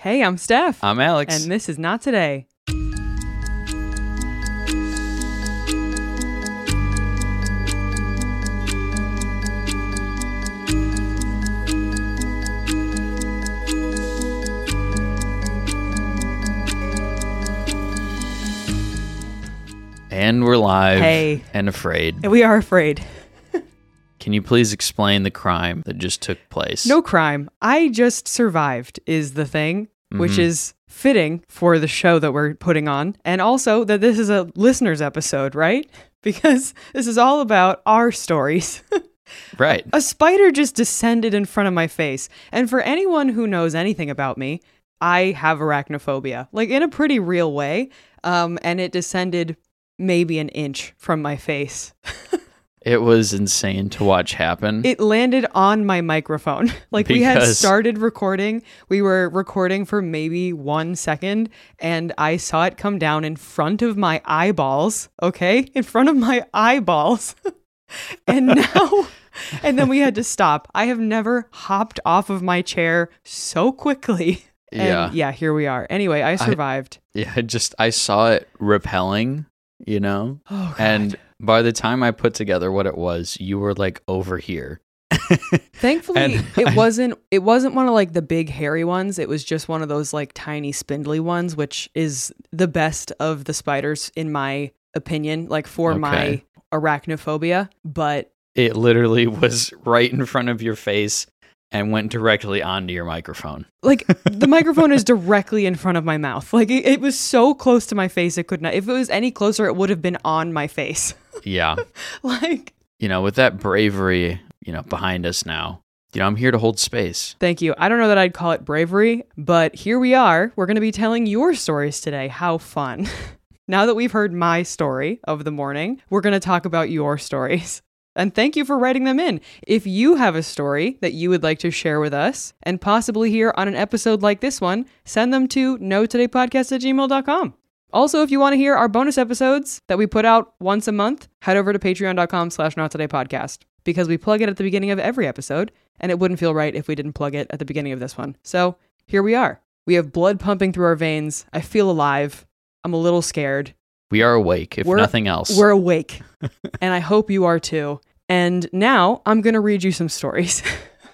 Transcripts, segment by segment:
Hey, I'm Steph. I'm Alex. And this is Not Today. And we're live. Hey. And afraid. We are afraid. Can you please explain the crime that just took place? No crime. I just survived is the thing, which is fitting for the show that we're putting on. And also that this is a listener's episode, right? Because this is all about our stories. Right. A spider just descended in front of my face. And for anyone who knows anything about me, I have arachnophobia, like in a pretty real way. And it descended maybe an inch from my face. It was insane to watch happen. It landed on my microphone. Like we had started recording. We were recording for maybe 1 second and I saw it come down in front of my eyeballs. Okay. In front of my eyeballs. And now, and then we had to stop. I have never hopped off of my chair so quickly. And yeah, here we are. Anyway, I survived. I saw it repelling, you know? Oh, God. And by the time I put together what it was, you were like over here. Thankfully, it wasn't one of like the big hairy ones. It was just one of those like tiny spindly ones, which is the best of the spiders in my opinion, like for my arachnophobia. But it literally was right in front of your face and went directly onto your microphone. Like the microphone is directly in front of my mouth. Like it was so close to my face, it could not. If it was any closer, it would have been on my face. Yeah. Like, you know, with that bravery, you know, behind us now, you know, I'm here to hold space. Thank you. I don't know that I'd call it bravery, but here we are. We're going to be telling your stories today. How fun. Now that we've heard my story of the morning, we're going to talk about your stories. And thank you for writing them in. If you have a story that you would like to share with us and possibly hear on an episode like this one, send them to notodaypodcast@gmail.com. Also, if you want to hear our bonus episodes that we put out once a month, head over to patreon.com/nottodaypodcast because we plug it at the beginning of every episode and it wouldn't feel right if we didn't plug it at the beginning of this one. So here we are. We have blood pumping through our veins. I feel alive. I'm a little scared. We are awake, if nothing else. We're awake. And I hope you are too. And now I'm going to read you some stories.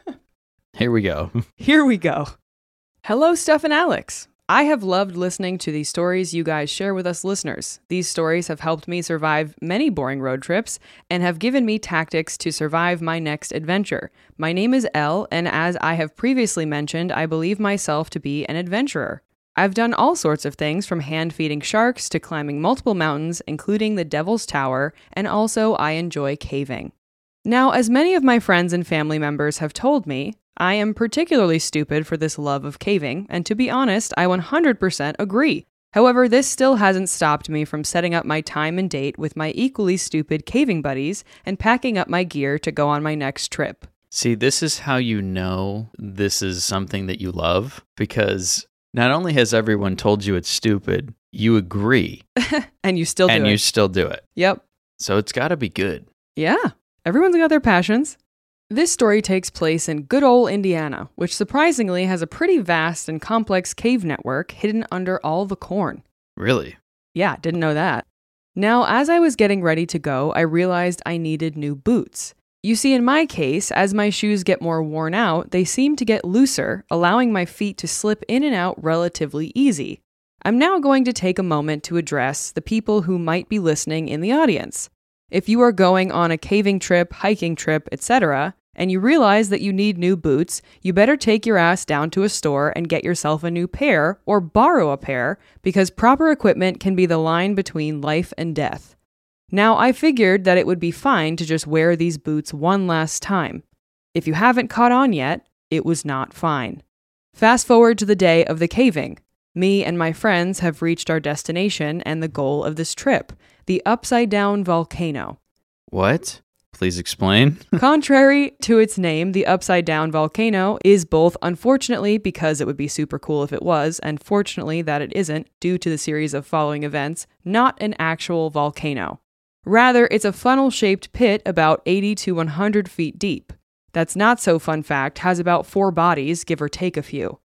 Here we go. Here we go. Hello, Steph and Alex. I have loved listening to these stories you guys share with us listeners. These stories have helped me survive many boring road trips and have given me tactics to survive my next adventure. My name is Elle, and as I have previously mentioned, I believe myself to be an adventurer. I've done all sorts of things from hand-feeding sharks to climbing multiple mountains, including the Devil's Tower, and also I enjoy caving. Now, as many of my friends and family members have told me, I am particularly stupid for this love of caving, and to be honest, I 100% agree. However, this still hasn't stopped me from setting up my time and date with my equally stupid caving buddies and packing up my gear to go on my next trip. See, this is how you know this is something that you love, because not only has everyone told you it's stupid, you agree. And you still do it. And you still do it. Yep. So it's got to be good. Yeah. Everyone's got their passions. This story takes place in good old Indiana, which surprisingly has a pretty vast and complex cave network hidden under all the corn. Really? Yeah, didn't know that. Now, as I was getting ready to go, I realized I needed new boots. You see, in my case, as my shoes get more worn out, they seem to get looser, allowing my feet to slip in and out relatively easy. I'm now going to take a moment to address the people who might be listening in the audience. If you are going on a caving trip, hiking trip, etc., and you realize that you need new boots, you better take your ass down to a store and get yourself a new pair or borrow a pair, because proper equipment can be the line between life and death. Now, I figured that it would be fine to just wear these boots one last time. If you haven't caught on yet, it was not fine. Fast forward to the day of the caving. Me and my friends have reached our destination and the goal of this trip, the Upside Down Volcano. What? Please explain. Contrary to its name, the Upside Down Volcano is both, unfortunately, because it would be super cool if it was, and fortunately that it isn't, due to the series of following events, not an actual volcano. Rather, it's a funnel-shaped pit about 80 to 100 feet deep. That's not so fun fact has about 4 bodies, give or take a few.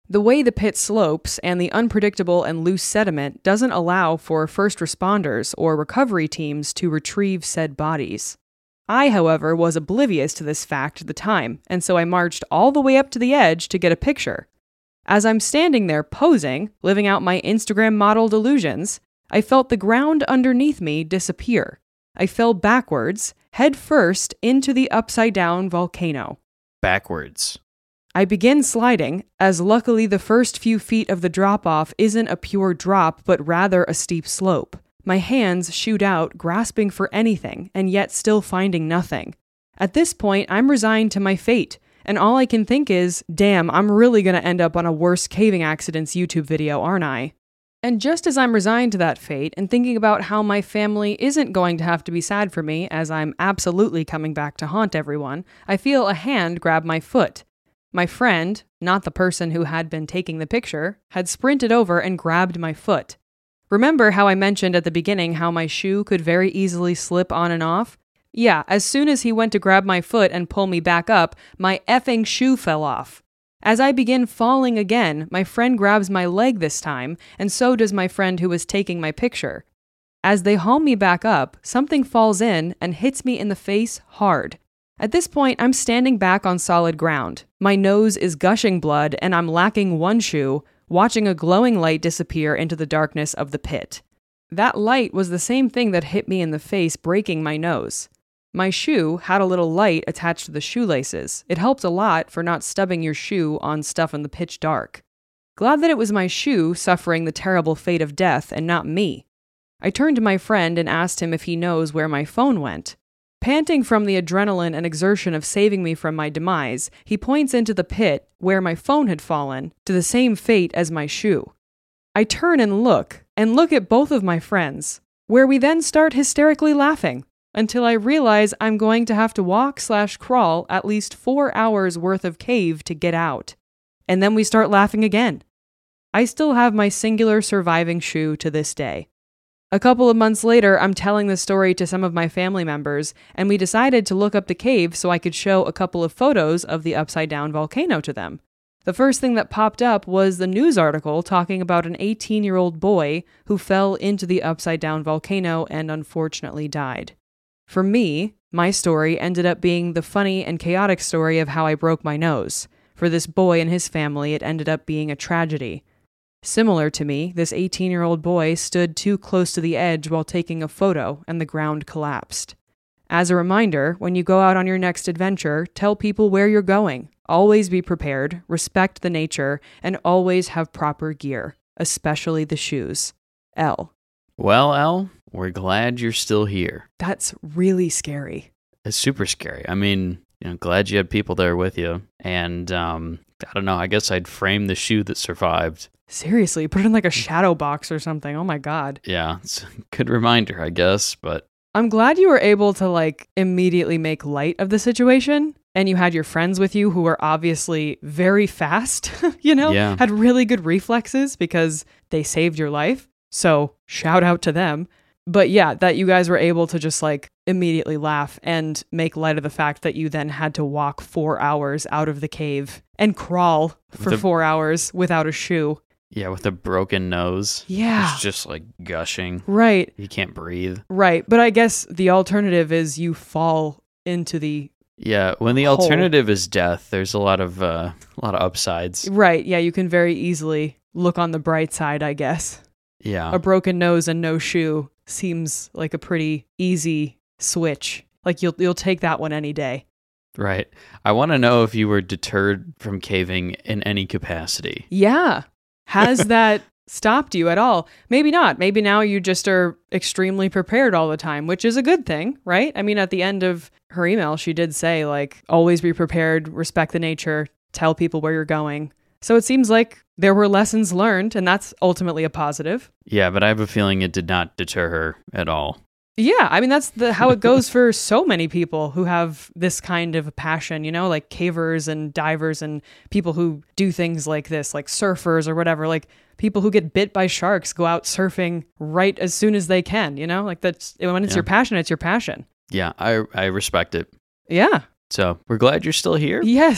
The way the pit slopes and the unpredictable and loose sediment doesn't allow for first responders or recovery teams to retrieve said bodies. I, however, was oblivious to this fact at the time, and so I marched all the way up to the edge to get a picture. As I'm standing there posing, living out my Instagram model delusions, I felt the ground underneath me disappear. I fell backwards, head first, into the upside-down volcano. Backwards. I begin sliding, as luckily the first few feet of the drop-off isn't a pure drop, but rather a steep slope. My hands shoot out, grasping for anything, and yet still finding nothing. At this point, I'm resigned to my fate, and all I can think is, damn, I'm really gonna end up on a worst caving accidents YouTube video, aren't I? And just as I'm resigned to that fate and thinking about how my family isn't going to have to be sad for me, as I'm absolutely coming back to haunt everyone, I feel a hand grab my foot. My friend, not the person who had been taking the picture, had sprinted over and grabbed my foot. Remember how I mentioned at the beginning how my shoe could very easily slip on and off? Yeah, as soon as he went to grab my foot and pull me back up, my effing shoe fell off. As I begin falling again, my friend grabs my leg this time, and so does my friend who was taking my picture. As they haul me back up, something falls in and hits me in the face hard. At this point, I'm standing back on solid ground. My nose is gushing blood, and I'm lacking one shoe, watching a glowing light disappear into the darkness of the pit. That light was the same thing that hit me in the face, breaking my nose. My shoe had a little light attached to the shoelaces. It helped a lot for not stubbing your shoe on stuff in the pitch dark. Glad that it was my shoe suffering the terrible fate of death and not me. I turned to my friend and asked him if he knows where my phone went. Panting from the adrenaline and exertion of saving me from my demise, he points into the pit where my phone had fallen, to the same fate as my shoe. I turn and look at both of my friends, where we then start hysterically laughing, until I realize I'm going to have to walk/crawl at least 4 hours worth of cave to get out. And then we start laughing again. I still have my singular surviving shoe to this day. A couple of months later, I'm telling this story to some of my family members, and we decided to look up the cave so I could show a couple of photos of the upside-down volcano to them. The first thing that popped up was the news article talking about an 18-year-old boy who fell into the upside-down volcano and unfortunately died. For me, my story ended up being the funny and chaotic story of how I broke my nose. For this boy and his family, it ended up being a tragedy. Similar to me, this 18-year-old boy stood too close to the edge while taking a photo and the ground collapsed. As a reminder, when you go out on your next adventure, tell people where you're going. Always be prepared, respect the nature, and always have proper gear, especially the shoes. L. Well, Elle, we're glad you're still here. That's really scary. It's super scary. I mean, glad you had people there with you. And, I don't know, I guess I'd frame the shoe that survived. Seriously, put it in like a shadow box or something. Oh my God. Yeah, it's a good reminder, I guess, but... I'm glad you were able to immediately make light of the situation, and you had your friends with you who were obviously very fast, Yeah. Had really good reflexes because they saved your life. So shout out to them. But yeah, that you guys were able to just immediately laugh and make light of the fact that you then had to walk 4 hours out of the cave and crawl for 4 hours without a shoe. Yeah, with a broken nose. Yeah. It's just gushing. Right. You can't breathe. Right. But I guess the alternative is you fall into the Yeah, when the hole. alternative is death, there's a lot of upsides. Right. Yeah, you can very easily look on the bright side, I guess. Yeah. A broken nose and no shoe seems like a pretty easy switch. You'll take that one any day. Right. I want to know if you were deterred from caving in any capacity. Yeah. Has that stopped you at all? Maybe not. Maybe now you just are extremely prepared all the time, which is a good thing, right? I mean, at the end of her email, she did say, always be prepared, respect the nature, tell people where you're going. So it seems like there were lessons learned, and that's ultimately a positive. Yeah, but I have a feeling it did not deter her at all. Yeah, I mean, that's how it goes for so many people who have this kind of passion, like cavers and divers and people who do things like this, like surfers or whatever, people who get bit by sharks go out surfing right as soon as they can, that's when it's your passion, it's your passion. Yeah, I respect it. Yeah. So we're glad you're still here. Yes.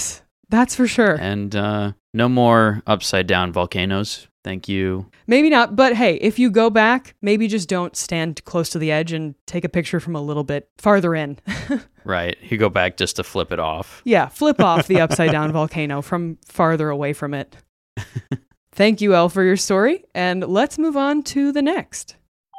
That's for sure. And no more upside down volcanoes. Thank you. Maybe not, but hey, if you go back, maybe just don't stand close to the edge and take a picture from a little bit farther in. Right. You go back just to flip it off. Yeah, flip off the upside down volcano from farther away from it. Thank you, Elle, for your story, and let's move on to the next.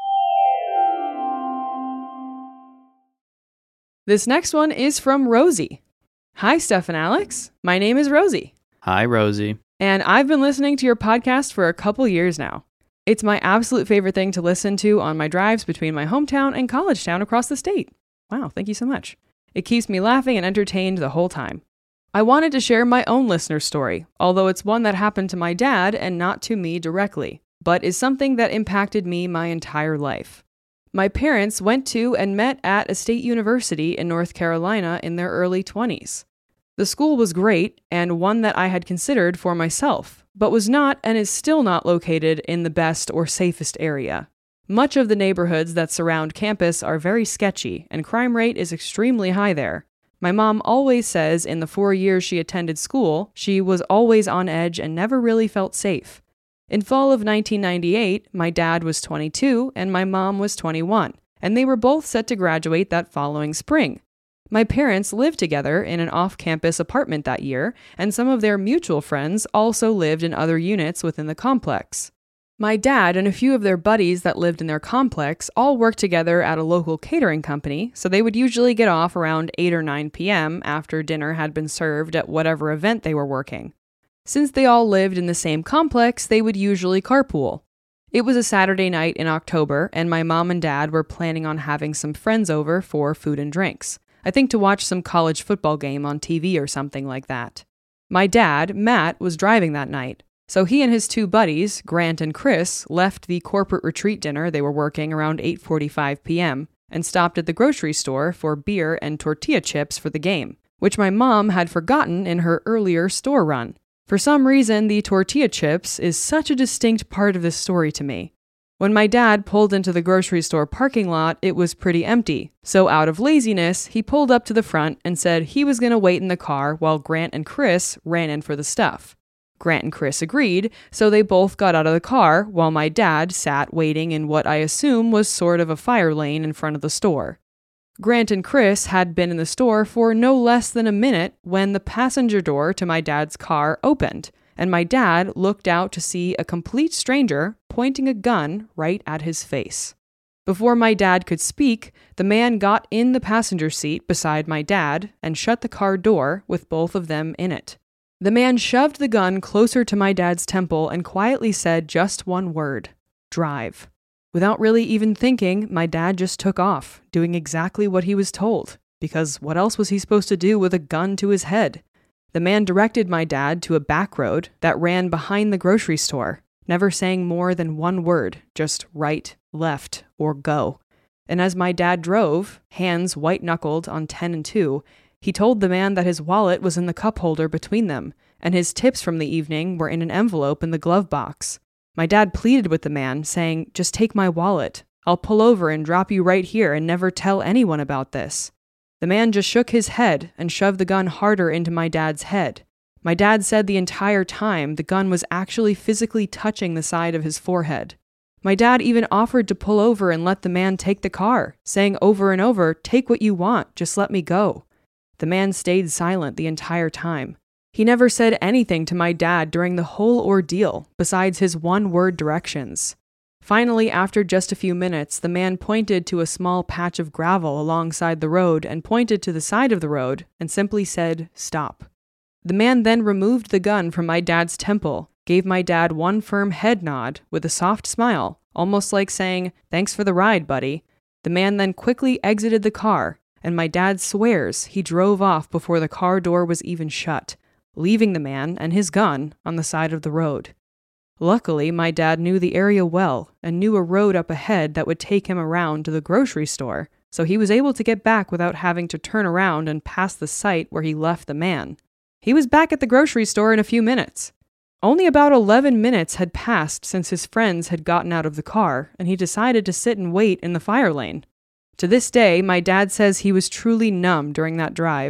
This next one is from Rosie. Hi, Steph and Alex. My name is Rosie. Hi, Rosie. And I've been listening to your podcast for a couple years now. It's my absolute favorite thing to listen to on my drives between my hometown and college town across the state. Wow, thank you so much. It keeps me laughing and entertained the whole time. I wanted to share my own listener story, although it's one that happened to my dad and not to me directly, but is something that impacted me my entire life. My parents went to and met at a state university in North Carolina in their early 20s. The school was great and one that I had considered for myself, but was not and is still not located in the best or safest area. Much of the neighborhoods that surround campus are very sketchy, and crime rate is extremely high there. My mom always says in the 4 years she attended school, she was always on edge and never really felt safe. In fall of 1998, my dad was 22 and my mom was 21, and they were both set to graduate that following spring. My parents lived together in an off-campus apartment that year, and some of their mutual friends also lived in other units within the complex. My dad and a few of their buddies that lived in their complex all worked together at a local catering company, so they would usually get off around 8 or 9 p.m. after dinner had been served at whatever event they were working. Since they all lived in the same complex, they would usually carpool. It was a Saturday night in October, and my mom and dad were planning on having some friends over for food and drinks. I think to watch some college football game on TV or something like that. My dad, Matt, was driving that night, so he and his two buddies, Grant and Chris, left the corporate retreat dinner they were working around 8:45 p.m. and stopped at the grocery store for beer and tortilla chips for the game, which my mom had forgotten in her earlier store run. For some reason, the tortilla chips is such a distinct part of this story to me. When my dad pulled into the grocery store parking lot, it was pretty empty. So out of laziness, he pulled up to the front and said he was going to wait in the car while Grant and Chris ran in for the stuff. Grant and Chris agreed, so they both got out of the car while my dad sat waiting in what I assume was sort of a fire lane in front of the store. Grant and Chris had been in the store for no less than a minute when the passenger door to my dad's car opened, and my dad looked out to see a complete stranger pointing a gun right at his face. Before my dad could speak, the man got in the passenger seat beside my dad and shut the car door with both of them in it. The man shoved the gun closer to my dad's temple and quietly said just one word: drive. Without really even thinking, my dad just took off, doing exactly what he was told, because what else was he supposed to do with a gun to his head? The man directed my dad to a back road that ran behind the grocery store, never saying more than one word, just right, left, or go. And as my dad drove, hands white-knuckled on 10 and 2, he told the man that his wallet was in the cup holder between them, and his tips from the evening were in an envelope in the glove box. My dad pleaded with the man, saying, "Just take my wallet. I'll pull over and drop you right here and never tell anyone about this." The man just shook his head and shoved the gun harder into my dad's head. My dad said the entire time the gun was actually physically touching the side of his forehead. My dad even offered to pull over and let the man take the car, saying over and over, "Take what you want, just let me go." The man stayed silent the entire time. He never said anything to my dad during the whole ordeal, besides his one-word directions. Finally, after just a few minutes, the man pointed to a small patch of gravel alongside the road and pointed to the side of the road and simply said, "Stop." The man then removed the gun from my dad's temple, gave my dad one firm head nod with a soft smile, almost like saying, "Thanks for the ride, buddy." The man then quickly exited the car, and my dad swears he drove off before the car door was even shut, leaving the man and his gun on the side of the road. Luckily, my dad knew the area well and knew a road up ahead that would take him around to the grocery store, so he was able to get back without having to turn around and pass the site where he left the man. He was back at the grocery store in a few minutes. Only about 11 minutes had passed since his friends had gotten out of the car, and he decided to sit and wait in the fire lane. To this day, my dad says he was truly numb during that drive.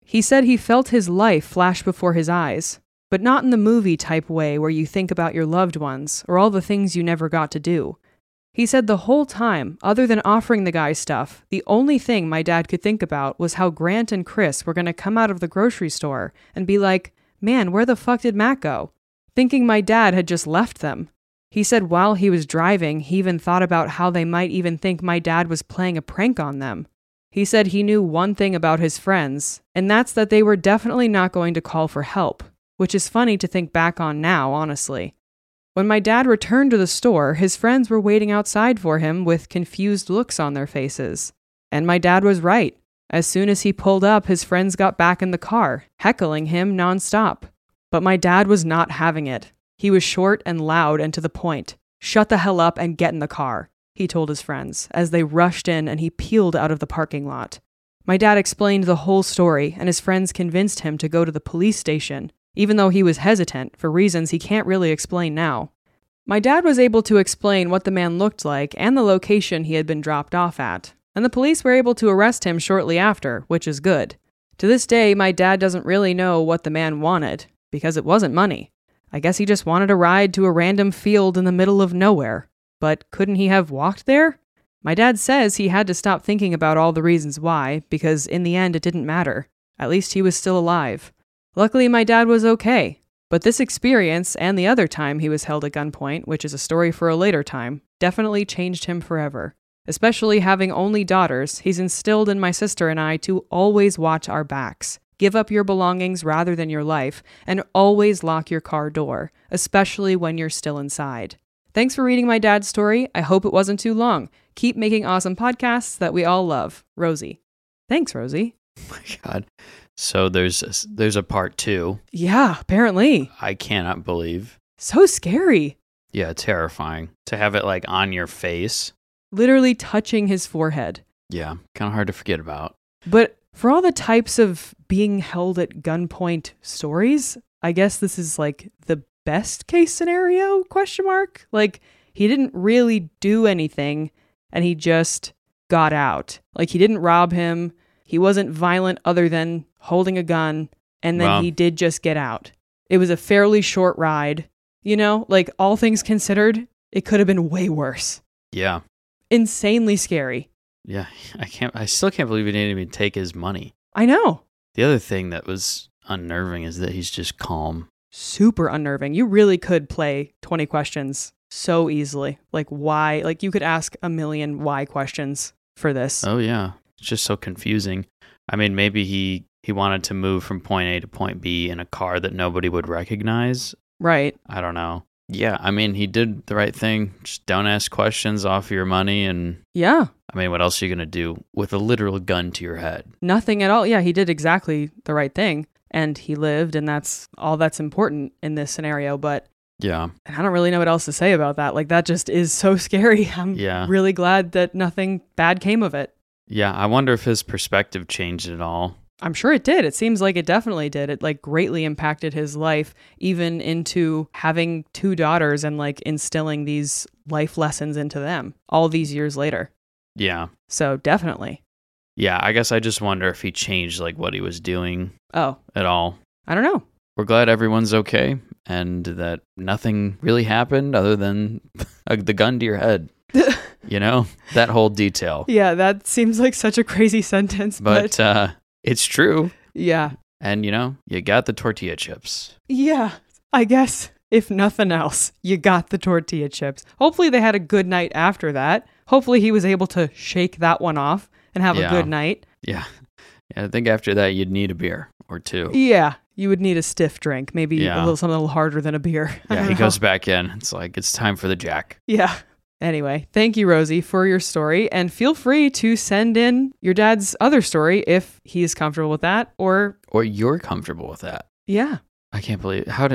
He said he felt his life flash before his eyes, but not in the movie type way where you think about your loved ones or all the things you never got to do. He said the whole time, other than offering the guy stuff, the only thing my dad could think about was how Grant and Chris were going to come out of the grocery store and be like, "Man, where the fuck did Matt go?" Thinking my dad had just left them. He said while he was driving, he even thought about how they might even think my dad was playing a prank on them. He said he knew one thing about his friends, and that's that they were definitely not going to call for help, which is funny to think back on now, honestly. When my dad returned to the store, his friends were waiting outside for him with confused looks on their faces. And my dad was right. As soon as he pulled up, his friends got back in the car, heckling him nonstop. But my dad was not having it. He was short and loud and to the point. "Shut the hell up and get in the car," he told his friends as they rushed in and he peeled out of the parking lot. My dad explained the whole story, and his friends convinced him to go to the police station, even though he was hesitant for reasons he can't really explain now. My dad was able to explain what the man looked like and the location he had been dropped off at, and the police were able to arrest him shortly after, which is good. To this day, my dad doesn't really know what the man wanted, because it wasn't money. I guess he just wanted a ride to a random field in the middle of nowhere. But couldn't he have walked there? My dad says he had to stop thinking about all the reasons why, because in the end it didn't matter. At least he was still alive. Luckily, my dad was okay. But this experience, and the other time he was held at gunpoint, which is a story for a later time, definitely changed him forever. Especially having only daughters, he's instilled in my sister and I to always watch our backs, give up your belongings rather than your life, and always lock your car door, especially when you're still inside. Thanks for reading my dad's story. I hope it wasn't too long. Keep making awesome podcasts that we all love. Rosie. Thanks, Rosie. Oh my God. So there's a part 2. Yeah, apparently. I cannot believe. So scary. Yeah, terrifying. To have it like on your face. Literally touching his forehead. Yeah, kind of hard to forget about. But for all the types of being held at gunpoint stories, I guess this is like the best case scenario, ? Like, he didn't really do anything and he just got out. Like, he didn't rob him. He wasn't violent other than holding a gun, and then he did just get out. It was a fairly short ride. You know, like, all things considered, it could have been way worse. Yeah. Insanely scary. Yeah, I still can't believe he didn't even take his money. I know. The other thing that was unnerving is that he's just calm. Super unnerving. You really could play 20 questions so easily. Like, why? Like, you could ask a million why questions for this. Oh, yeah. It's just so confusing. I mean, maybe he wanted to move from point A to point B in a car that nobody would recognize. Right. I don't know. Yeah, I mean, he did the right thing. Just don't ask questions, offer your money, and... Yeah. I mean, what else are you going to do with a literal gun to your head? Nothing at all. Yeah, he did exactly the right thing. And he lived, and that's all that's important in this scenario. But yeah, I don't really know what else to say about that. Like, that just is so scary. I'm really glad that nothing bad came of it. Yeah, I wonder if his perspective changed at all. I'm sure it did. It seems like it definitely did. It like greatly impacted his life, even into having 2 daughters and like instilling these life lessons into them all these years later. Yeah. So definitely. Yeah, I guess I just wonder if he changed like what he was doing at all. I don't know. We're glad everyone's okay and that nothing really happened other than the gun to your head. You know, that whole detail. Yeah, that seems like such a crazy sentence. But it's true. Yeah. And, you know, you got the tortilla chips. Yeah, I guess if nothing else, you got the tortilla chips. Hopefully they had a good night after that. Hopefully he was able to shake that one off and have a good night. Yeah. I think after that you'd need a beer or 2. Yeah. You would need a stiff drink, maybe something a little harder than a beer. Yeah, he goes back in. It's like, it's time for the jack. Yeah. Anyway, thank you, Rosie, for your story. And feel free to send in your dad's other story if he's comfortable with that or you're comfortable with that. Yeah. I can't believe how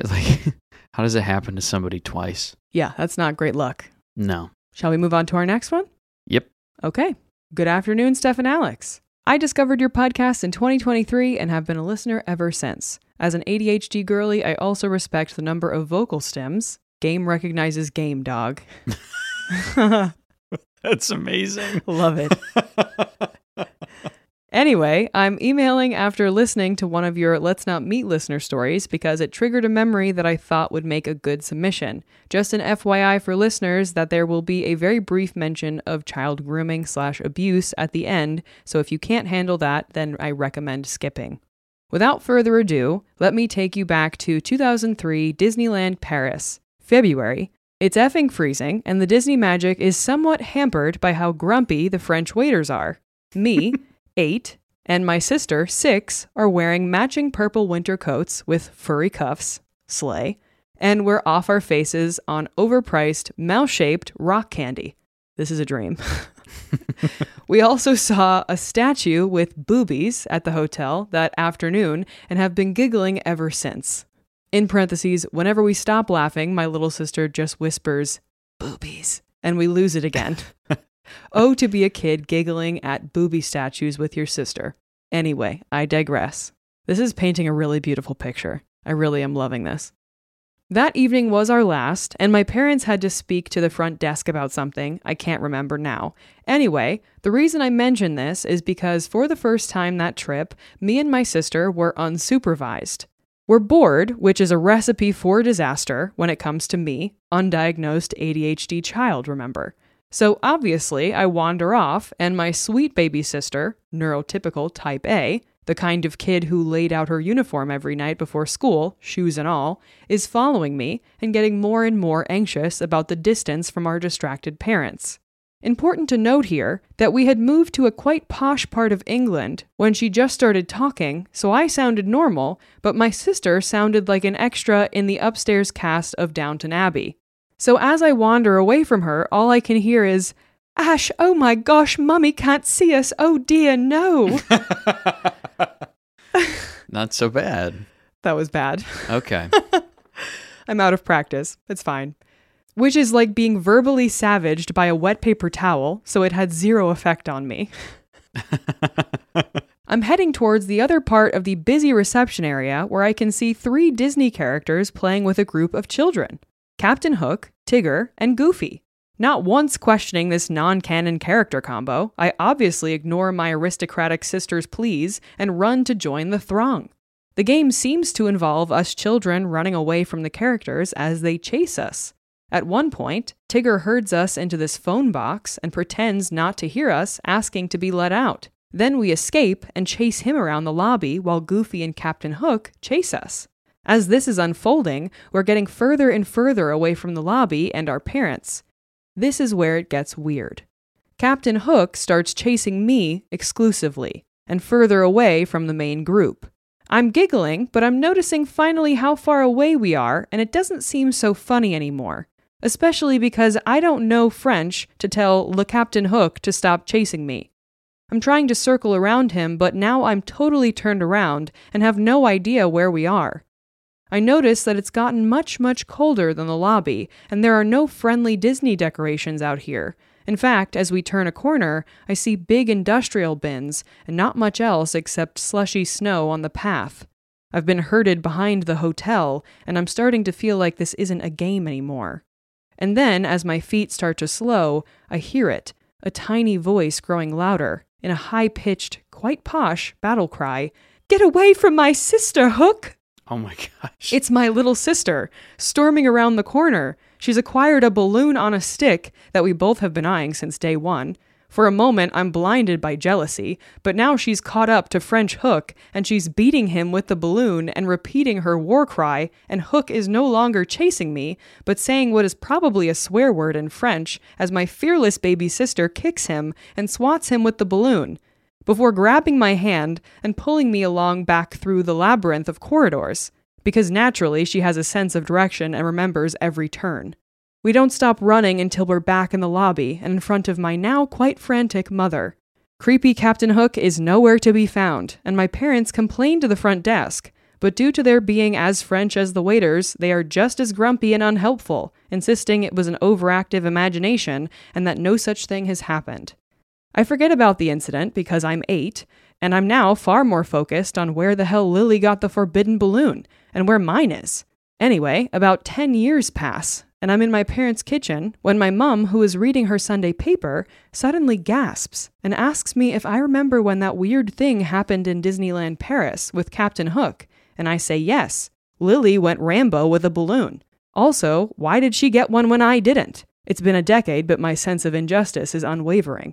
does it happen to somebody twice? Yeah, that's not great luck. No. Shall we move on to our next one? Yep. Okay. Good afternoon, Steph and Alex. I discovered your podcast in 2023 and have been a listener ever since. As an ADHD girly, I also respect the number of vocal stems. Game recognizes game, dog. That's amazing. Love it. Anyway, I'm emailing after listening to one of your Let's Not Meet listener stories because it triggered a memory that I thought would make a good submission. Just an FYI for listeners that there will be a very brief mention of child grooming/abuse at the end, so if you can't handle that, then I recommend skipping. Without further ado, let me take you back to 2003 Disneyland Paris, February. It's effing freezing, and the Disney magic is somewhat hampered by how grumpy the French waiters are. Me, 8, and my sister, 6, are wearing matching purple winter coats with furry cuffs, slay, and we're off our faces on overpriced, mouse-shaped rock candy. This is a dream. We also saw a statue with boobies at the hotel that afternoon and have been giggling ever since. In parentheses, whenever we stop laughing, my little sister just whispers, boobies, and we lose it again. Oh, to be a kid giggling at booby statues with your sister. Anyway, I digress. This is painting a really beautiful picture. I really am loving this. That evening was our last, and my parents had to speak to the front desk about something. I can't remember now. Anyway, the reason I mention this is because for the first time that trip, me and my sister were unsupervised. We're bored, which is a recipe for disaster when it comes to me, undiagnosed ADHD child, remember. So obviously, I wander off, and my sweet baby sister, neurotypical type A, the kind of kid who laid out her uniform every night before school, shoes and all, is following me and getting more and more anxious about the distance from our distracted parents. Important to note here that we had moved to a quite posh part of England when she just started talking, so I sounded normal, but my sister sounded like an extra in the upstairs cast of Downton Abbey. So as I wander away from her, all I can hear is, Ash, oh my gosh, Mummy can't see us, oh dear, no. Not so bad. That was bad. Okay. I'm out of practice. It's fine. Which is like being verbally savaged by a wet paper towel, so it had zero effect on me. I'm heading towards the other part of the busy reception area where I can see 3 Disney characters playing with a group of children. Captain Hook, Tigger, and Goofy. Not once questioning this non-canon character combo, I obviously ignore my aristocratic sister's pleas and run to join the throng. The game seems to involve us children running away from the characters as they chase us. At one point, Tigger herds us into this phone box and pretends not to hear us, asking to be let out. Then we escape and chase him around the lobby while Goofy and Captain Hook chase us. As this is unfolding, we're getting further and further away from the lobby and our parents. This is where it gets weird. Captain Hook starts chasing me exclusively, and further away from the main group. I'm giggling, but I'm noticing finally how far away we are, and it doesn't seem so funny anymore. Especially because I don't know French to tell Le Captain Hook to stop chasing me. I'm trying to circle around him, but now I'm totally turned around and have no idea where we are. I notice that it's gotten much, much colder than the lobby, and there are no friendly Disney decorations out here. In fact, as we turn a corner, I see big industrial bins, and not much else except slushy snow on the path. I've been herded behind the hotel, and I'm starting to feel like this isn't a game anymore. And then, as my feet start to slow, I hear it, a tiny voice growing louder, in a high-pitched, quite posh battle cry, "Get away from my sister, Hook!" Oh my gosh. It's my little sister, storming around the corner. She's acquired a balloon on a stick that we both have been eyeing since day one. For a moment, I'm blinded by jealousy, but now she's caught up to French Hook, and she's beating him with the balloon and repeating her war cry, and Hook is no longer chasing me, but saying what is probably a swear word in French as my fearless baby sister kicks him and swats him with the balloon, before grabbing my hand and pulling me along back through the labyrinth of corridors, because naturally she has a sense of direction and remembers every turn. We don't stop running until we're back in the lobby and in front of my now quite frantic mother. Creepy Captain Hook is nowhere to be found, and my parents complain to the front desk, but due to their being as French as the waiters, they are just as grumpy and unhelpful, insisting it was an overactive imagination and that no such thing has happened. I forget about the incident because I'm 8, and I'm now far more focused on where the hell Lily got the forbidden balloon, and where mine is. Anyway, about 10 years pass, and I'm in my parents' kitchen when my mom, who is reading her Sunday paper, suddenly gasps and asks me if I remember when that weird thing happened in Disneyland Paris with Captain Hook, and I say yes. Lily went Rambo with a balloon. Also, why did she get one when I didn't? It's been a decade, but my sense of injustice is unwavering.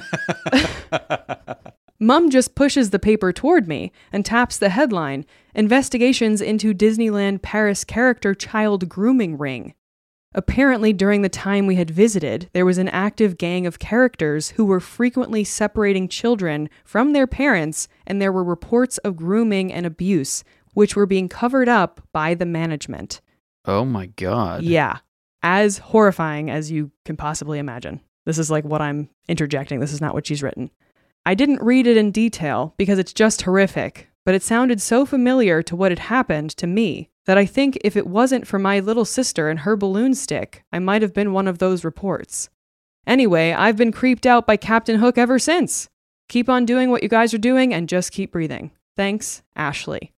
Mum just pushes the paper toward me and taps the headline, Investigations into Disneyland Paris Character Child Grooming Ring. Apparently, during the time we had visited, there was an active gang of characters who were frequently separating children from their parents, and there were reports of grooming and abuse, which were being covered up by the management. Oh my God. Yeah. As horrifying as you can possibly imagine. This is like what I'm interjecting. This is not what she's written. I didn't read it in detail because it's just horrific, but it sounded so familiar to what had happened to me that I think if it wasn't for my little sister and her balloon stick, I might have been one of those reports. Anyway, I've been creeped out by Captain Hook ever since. Keep on doing what you guys are doing and just keep breathing. Thanks, Ashley.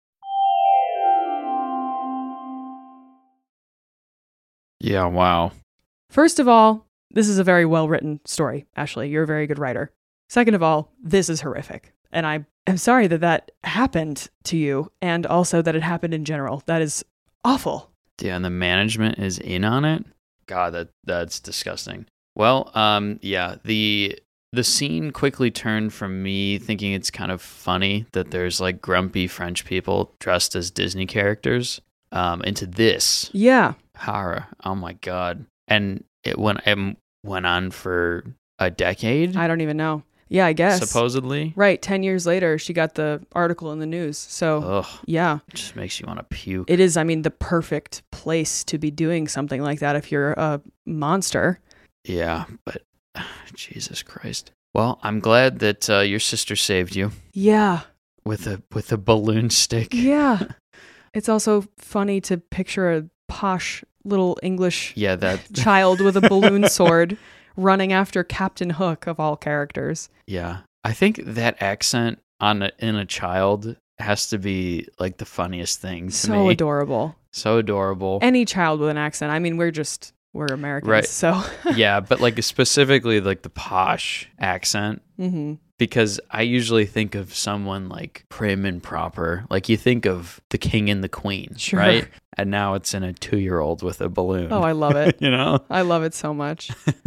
Yeah, wow. First of all, this is a very well-written story, Ashley. You're a very good writer. Second of all, this is horrific. And I am sorry that happened to you, and also that it happened in general. That is awful. Yeah, and the management is in on it? God, that's disgusting. Well, yeah, the scene quickly turned from me thinking it's kind of funny that there's like grumpy French people dressed as Disney characters into this. Yeah. Horror. Oh my God. And it went on for a decade? I don't even know. Yeah, I guess. Supposedly. Right. 10 years later, she got the article in the news. So, ugh, yeah. It just makes you want to puke. It is, I mean, the perfect place to be doing something like that if you're a monster. Yeah, but Jesus Christ. Well, I'm glad that your sister saved you. Yeah. With a balloon stick. Yeah. It's also funny to picture a posh little English child with a balloon sword running after Captain Hook of all characters. Yeah. I think that accent in a child has to be like the funniest thing to me. So adorable. So adorable. Any child with an accent. I mean, we're Americans, right. So yeah, but like specifically like the posh accent. Mm-hmm. Because I usually think of someone like prim and proper. Like you think of the king and the queen, sure. Right? And now it's in a 2-year-old with a balloon. Oh, I love it. You know? I love it so much.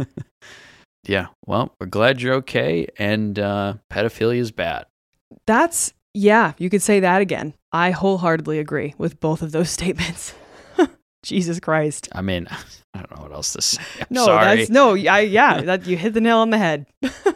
Yeah. Well, we're glad you're okay. And pedophilia is bad. Yeah, you could say that again. I wholeheartedly agree with both of those statements. Jesus Christ. I mean, I don't know what else to say. I'm sorry. That you hit the nail on the head.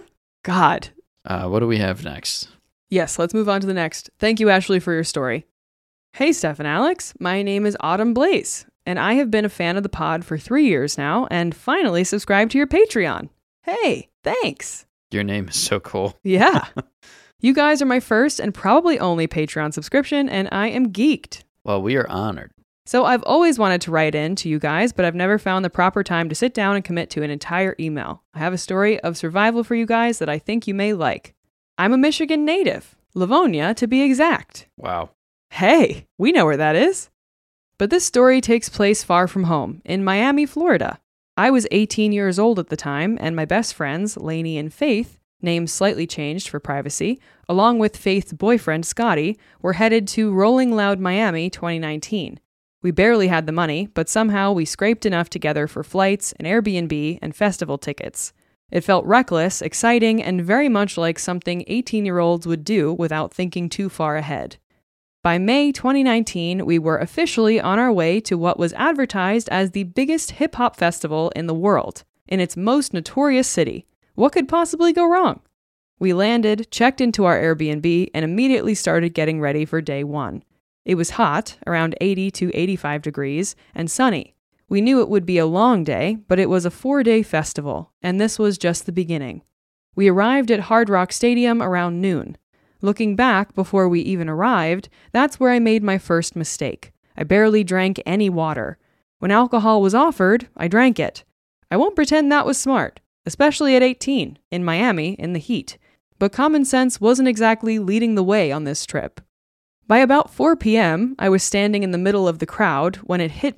God. What do we have next? Yes, let's move on to the next. Thank you, Ashley, for your story. Hey, Steph and Alex. My name is Autumn Blaze, and I have been a fan of the pod for 3 years now and finally subscribed to your Patreon. Hey, thanks. Your name is so cool. Yeah. You guys are my first and probably only Patreon subscription, and I am geeked. Well, we are honored. So I've always wanted to write in to you guys, but I've never found the proper time to sit down and commit to an entire email. I have a story of survival for you guys that I think you may like. I'm a Michigan native, Livonia to be exact. Wow. Hey, we know where that is. But this story takes place far from home, in Miami, Florida. I was 18 years old at the time, and my best friends, Lainey and Faith, names slightly changed for privacy, along with Faith's boyfriend, Scotty, were headed to Rolling Loud Miami 2019. We barely had the money, but somehow we scraped enough together for flights, an Airbnb, and festival tickets. It felt reckless, exciting, and very much like something 18-year-olds would do without thinking too far ahead. By May 2019, we were officially on our way to what was advertised as the biggest hip-hop festival in the world, in its most notorious city. What could possibly go wrong? We landed, checked into our Airbnb, and immediately started getting ready for day one. It was hot, around 80 to 85 degrees, and sunny. We knew it would be a long day, but it was a 4-day festival, and this was just the beginning. We arrived at Hard Rock Stadium around noon. Looking back before we even arrived, that's where I made my first mistake. I barely drank any water. When alcohol was offered, I drank it. I won't pretend that was smart, especially at 18, in Miami, in the heat. But common sense wasn't exactly leading the way on this trip. By about 4 p.m., I was standing in the middle of the crowd when it hit me.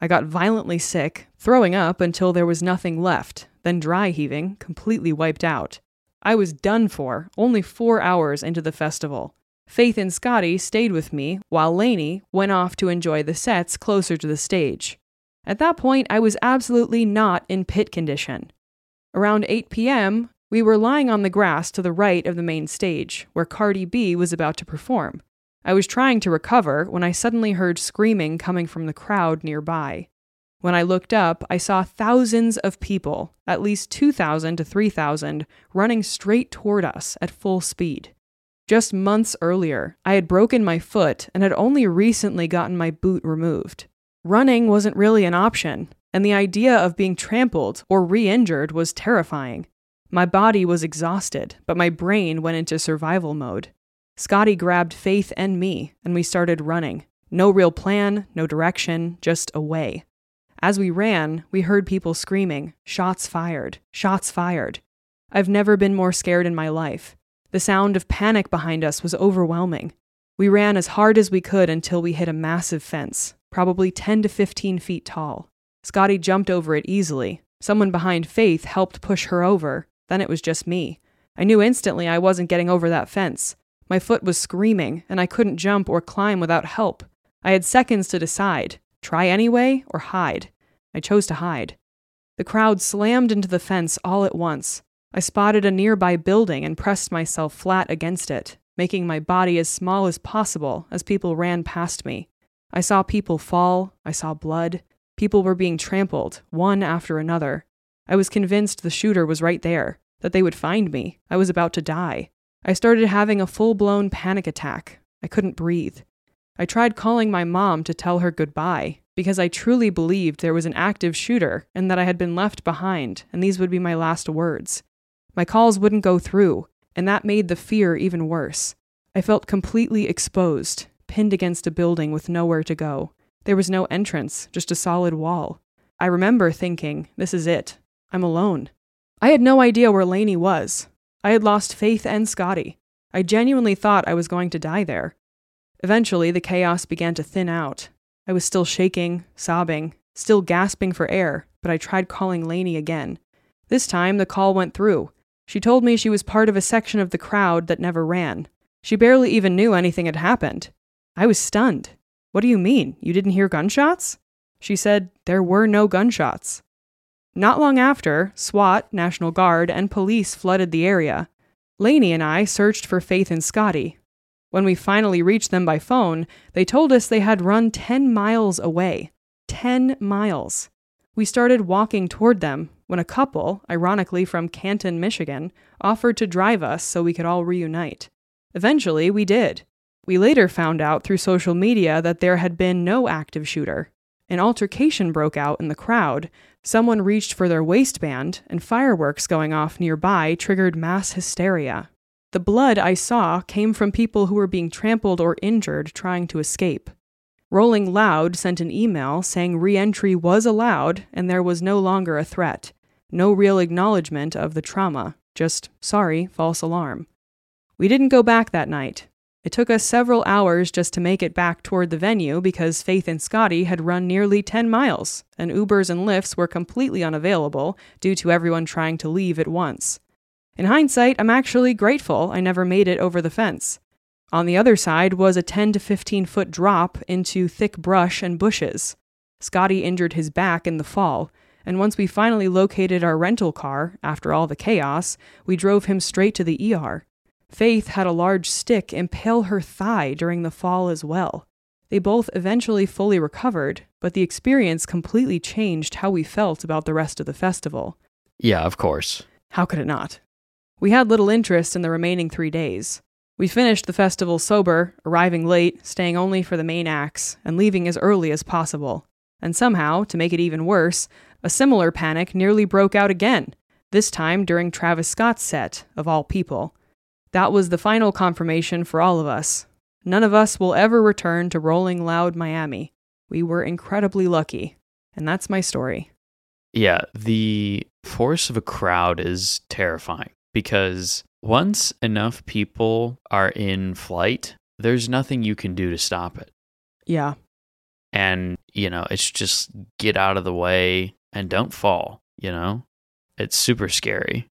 I got violently sick, throwing up until there was nothing left, then dry heaving, completely wiped out. I was done for, only 4 hours into the festival. Faith and Scotty stayed with me, while Lainey went off to enjoy the sets closer to the stage. At that point, I was absolutely not in pit condition. Around 8 p.m., we were lying on the grass to the right of the main stage, where Cardi B was about to perform. I was trying to recover when I suddenly heard screaming coming from the crowd nearby. When I looked up, I saw thousands of people, at least 2,000 to 3,000, running straight toward us at full speed. Just months earlier, I had broken my foot and had only recently gotten my boot removed. Running wasn't really an option, and the idea of being trampled or re-injured was terrifying. My body was exhausted, but my brain went into survival mode. Scotty grabbed Faith and me, and we started running. No real plan, no direction, just away. As we ran, we heard people screaming, "Shots fired! Shots fired!" I've never been more scared in my life. The sound of panic behind us was overwhelming. We ran as hard as we could until we hit a massive fence, probably 10 to 15 feet tall. Scotty jumped over it easily. Someone behind Faith helped push her over. Then it was just me. I knew instantly I wasn't getting over that fence. My foot was screaming, and I couldn't jump or climb without help. I had seconds to decide, try anyway or hide. I chose to hide. The crowd slammed into the fence all at once. I spotted a nearby building and pressed myself flat against it, making my body as small as possible as people ran past me. I saw people fall, I saw blood. People were being trampled, one after another. I was convinced the shooter was right there, that they would find me. I was about to die. I started having a full-blown panic attack. I couldn't breathe. I tried calling my mom to tell her goodbye, because I truly believed there was an active shooter and that I had been left behind, and these would be my last words. My calls wouldn't go through, and that made the fear even worse. I felt completely exposed, pinned against a building with nowhere to go. There was no entrance, just a solid wall. I remember thinking, this is it. I'm alone. I had no idea where Lainey was. I had lost Faith and Scotty. I genuinely thought I was going to die there. Eventually, the chaos began to thin out. I was still shaking, sobbing, still gasping for air, but I tried calling Lainey again. This time, the call went through. She told me she was part of a section of the crowd that never ran. She barely even knew anything had happened. I was stunned. What do you mean? You didn't hear gunshots? She said there were no gunshots. Not long after, SWAT, National Guard, and police flooded the area. Lainey and I searched for Faith and Scotty. When we finally reached them by phone, they told us they had run 10 miles away. 10 miles. We started walking toward them when a couple, ironically from Canton, Michigan, offered to drive us so we could all reunite. Eventually, we did. We later found out through social media that there had been no active shooter. An altercation broke out in the crowd. Someone reached for their waistband, and fireworks going off nearby triggered mass hysteria. The blood I saw came from people who were being trampled or injured trying to escape. Rolling Loud sent an email saying re-entry was allowed and there was no longer a threat. No real acknowledgement of the trauma, just, sorry, false alarm. We didn't go back that night. It took us several hours just to make it back toward the venue because Faith and Scotty had run nearly 10 miles, and Ubers and Lyfts were completely unavailable due to everyone trying to leave at once. In hindsight, I'm actually grateful I never made it over the fence. On the other side was a 10 to 15 foot drop into thick brush and bushes. Scotty injured his back in the fall, and once we finally located our rental car, after all the chaos, we drove him straight to the ER. Faith had a large stick impale her thigh during the fall as well. They both eventually fully recovered, but the experience completely changed how we felt about the rest of the festival. Yeah, of course. How could it not? We had little interest in the remaining 3 days. We finished the festival sober, arriving late, staying only for the main acts, and leaving as early as possible. And somehow, to make it even worse, a similar panic nearly broke out again, this time during Travis Scott's set, of all people. That was the final confirmation for all of us. None of us will ever return to Rolling Loud Miami. We were incredibly lucky, and that's my story. Yeah, the force of a crowd is terrifying because once enough people are in flight, there's nothing you can do to stop it. Yeah. And, it's just get out of the way and don't fall, It's super scary.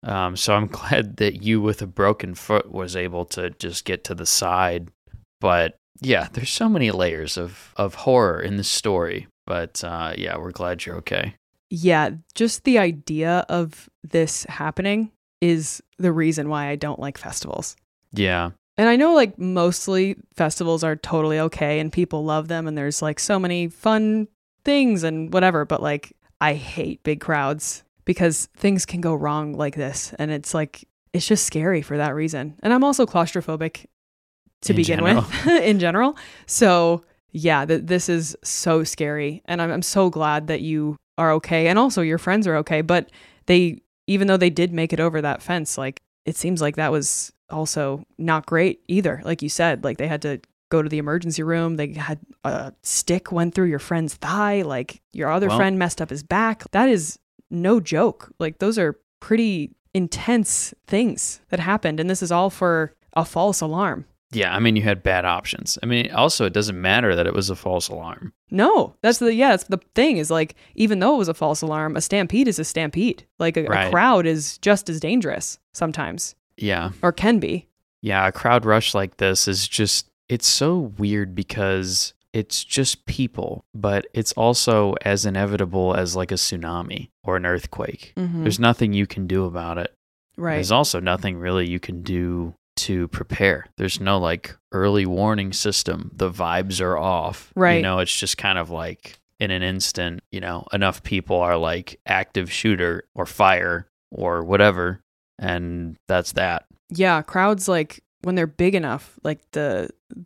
So I'm glad that you with a broken foot was able to just get to the side. But yeah, there's so many layers of horror in this story. But yeah, we're glad you're okay. Yeah, just the idea of this happening is the reason why I don't like festivals. Yeah. And I know like mostly festivals are totally okay and people love them and there's like so many fun things and whatever, but like I hate big crowds because things can go wrong like this. And it's like, it's just scary for that reason. And I'm also claustrophobic to begin with in general. So yeah, this is so scary. And I'm so glad that you are okay. And also your friends are okay. But even though they did make it over that fence, like it seems like that was also not great either. Like you said, like they had to go to the emergency room. They had a stick went through your friend's thigh. Like your other friend messed up his back. That is no joke. Like those are pretty intense things that happened. And this is all for a false alarm. Yeah, I mean, you had bad options. I mean, also, it doesn't matter that it was a false alarm. No, that's the thing is like, even though it was a false alarm, a stampede is a stampede. Like a crowd is just as dangerous sometimes. Yeah. Or can be. Yeah, a crowd rush like this is just, it's so weird because it's just people, but it's also as inevitable as like a tsunami or an earthquake. Mm-hmm. There's nothing you can do about it. Right. There's also nothing really you can do to prepare. There's no like early warning system. The vibes are off. Right. It's just kind of like in an instant, enough people are like active shooter or fire or whatever. And that's that. Yeah. Crowds, like when they're big enough, like the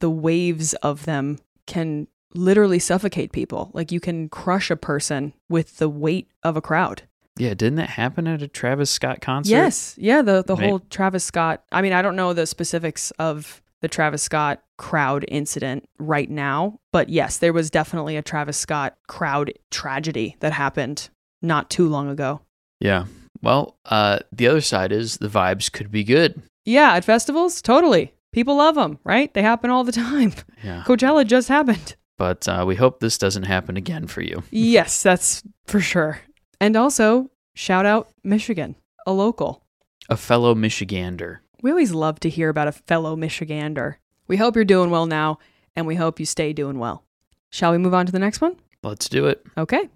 waves of them can literally suffocate people. Like you can crush a person with the weight of a crowd. Yeah, didn't that happen at a Travis Scott concert? Yes. Yeah, the whole Travis Scott. I mean, I don't know the specifics of the Travis Scott crowd incident right now, but yes, there was definitely a Travis Scott crowd tragedy that happened not too long ago. Yeah. Well, the other side is the vibes could be good. Yeah, at festivals, totally. People love them, right? They happen all the time. Yeah. Coachella just happened. But we hope this doesn't happen again for you. Yes, that's for sure. And also, shout out Michigan, a local. A fellow Michigander. We always love to hear about a fellow Michigander. We hope you're doing well now, and we hope you stay doing well. Shall we move on to the next one? Let's do it. Okay.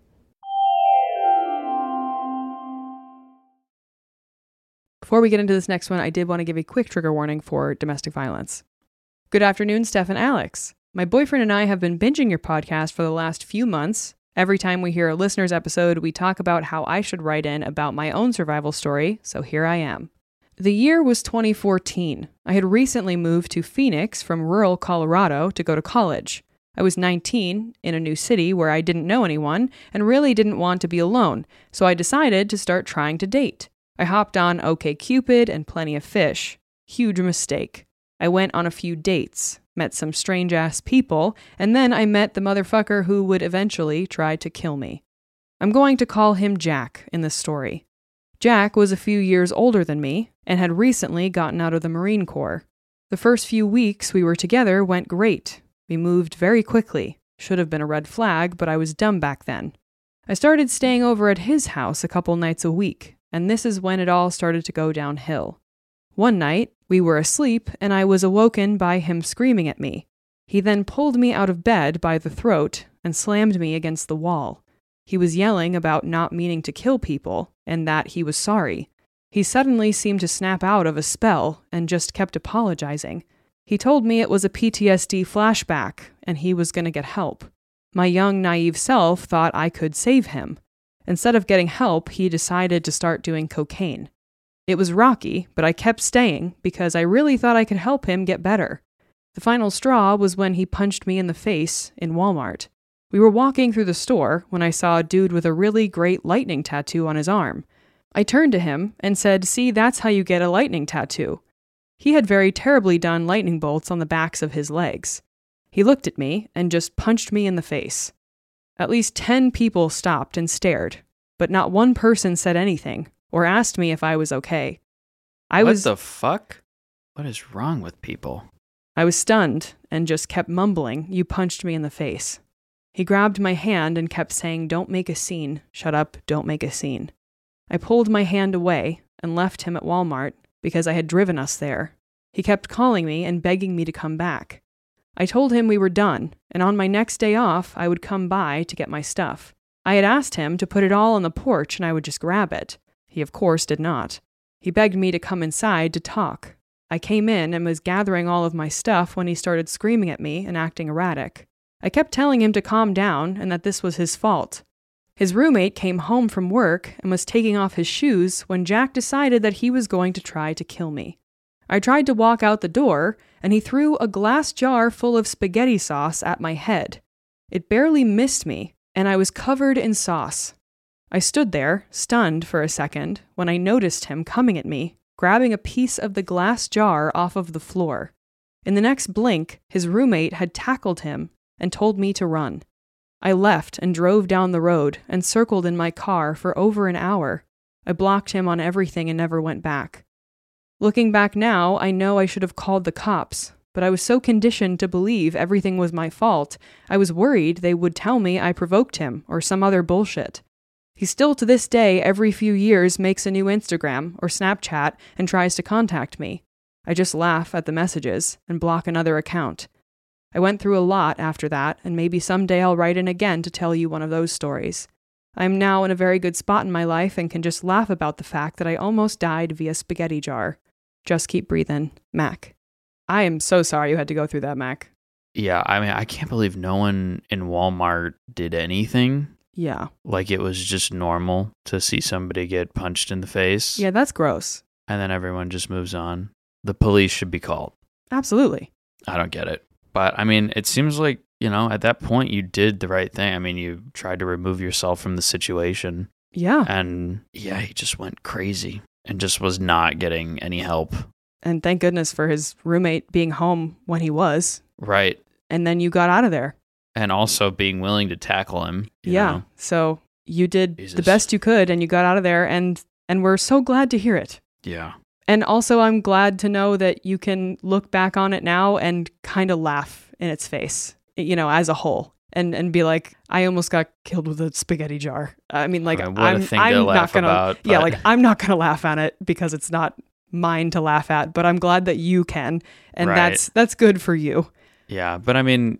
Before we get into this next one, I did want to give a quick trigger warning for domestic violence. Good afternoon, Steph and Alex. My boyfriend and I have been binging your podcast for the last few months. Every time we hear a listener's episode, we talk about how I should write in about my own survival story, so here I am. The year was 2014. I had recently moved to Phoenix from rural Colorado to go to college. I was 19, in a new city where I didn't know anyone, and really didn't want to be alone, so I decided to start trying to date. I hopped on OkCupid and Plenty of Fish. Huge mistake. I went on a few dates, met some strange-ass people, and then I met the motherfucker who would eventually try to kill me. I'm going to call him Jack in this story. Jack was a few years older than me and had recently gotten out of the Marine Corps. The first few weeks we were together went great. We moved very quickly. Should have been a red flag, but I was dumb back then. I started staying over at his house a couple nights a week, and this is when it all started to go downhill. One night, we were asleep, and I was awoken by him screaming at me. He then pulled me out of bed by the throat and slammed me against the wall. He was yelling about not meaning to kill people, and that he was sorry. He suddenly seemed to snap out of a spell and just kept apologizing. He told me it was a PTSD flashback, and he was going to get help. My young, naive self thought I could save him. Instead of getting help, he decided to start doing cocaine. It was rocky, but I kept staying because I really thought I could help him get better. The final straw was when he punched me in the face in Walmart. We were walking through the store when I saw a dude with a really great lightning tattoo on his arm. I turned to him and said, "See, that's how you get a lightning tattoo." He had very terribly done lightning bolts on the backs of his legs. He looked at me and just punched me in the face. At least 10 people stopped and stared, but not one person said anything or asked me if I was okay. What the fuck? What is wrong with people? I was stunned and just kept mumbling, "You punched me in the face." He grabbed my hand and kept saying, "Don't make a scene. Shut up, don't make a scene." I pulled my hand away and left him at Walmart because I had driven us there. He kept calling me and begging me to come back. I told him we were done, and on my next day off, I would come by to get my stuff. I had asked him to put it all on the porch and I would just grab it. He, of course, did not. He begged me to come inside to talk. I came in and was gathering all of my stuff when he started screaming at me and acting erratic. I kept telling him to calm down and that this was his fault. His roommate came home from work and was taking off his shoes when Jack decided that he was going to try to kill me. I tried to walk out the door, and he threw a glass jar full of spaghetti sauce at my head. It barely missed me, and I was covered in sauce. I stood there, stunned for a second, when I noticed him coming at me, grabbing a piece of the glass jar off of the floor. In the next blink, his roommate had tackled him and told me to run. I left and drove down the road and circled in my car for over an hour. I blocked him on everything and never went back. Looking back now, I know I should have called the cops, but I was so conditioned to believe everything was my fault, I was worried they would tell me I provoked him or some other bullshit. He still to this day every few years makes a new Instagram or Snapchat and tries to contact me. I just laugh at the messages and block another account. I went through a lot after that, and maybe someday I'll write in again to tell you one of those stories. I am now in a very good spot in my life and can just laugh about the fact that I almost died via spaghetti jar. Just keep breathing, Mac. I am so sorry you had to go through that, Mac. Yeah, I mean, I can't believe no one in Walmart did anything. Yeah. Like it was just normal to see somebody get punched in the face. Yeah, that's gross. And then everyone just moves on. The police should be called. Absolutely. I don't get it. But I mean, it seems like, at that point you did the right thing. I mean, you tried to remove yourself from the situation. Yeah. And yeah, he just went crazy and just was not getting any help. And thank goodness for his roommate being home when he was. Right. And then you got out of there. And also being willing to tackle him. You know? So you did the best you could and you got out of there and we're so glad to hear it. Yeah. And also I'm glad to know that you can look back on it now and kind of laugh in its face, as a whole. And be like, I almost got killed with a spaghetti jar. I mean, like, I'm not gonna, I'm not gonna laugh at it because it's not mine to laugh at. But I'm glad that you can, and right. that's good for you. Yeah, but I mean,